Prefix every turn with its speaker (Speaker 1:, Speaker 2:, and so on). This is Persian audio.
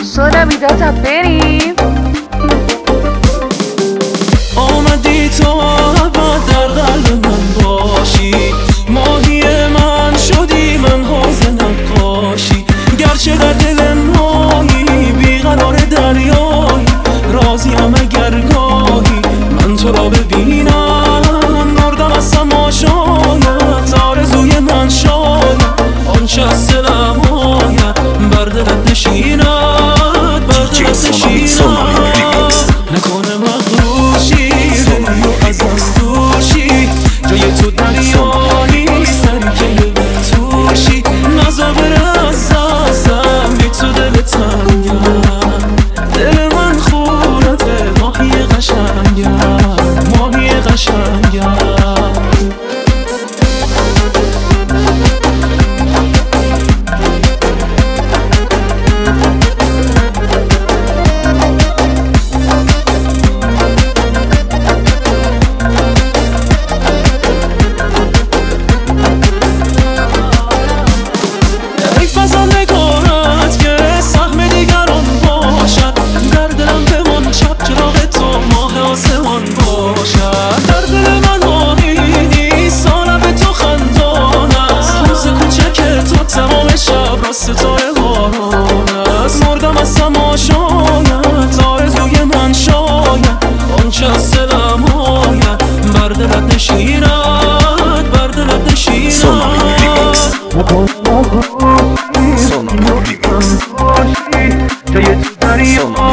Speaker 1: سونمی داتا بریم.
Speaker 2: آمدی تو ابد در قلب من باشی، ماهی من شدی من حوض نقاشی. گرچه در دل مایی بیقرار دریایی، راضیم اگر گاهی من تو را ببینم. مردم از تماشایت آرزوی من شاید، آنچه از دلم آید بر دلت نشیند، بر دلت نشیند. نکنه مغروشی دلی ازم دوشی، جای تو دریایی سری که توشی. نزا بره از دستم بی تو دل تنگم، دل من خورده ماهی قشنگم، ماهی قشنگم. ستاره باران است، مردم از تماشایت آرزوی من شاید، آنچه از دلم آید بر دلت نشیند، بر دلت نشیند. جای تو دریایی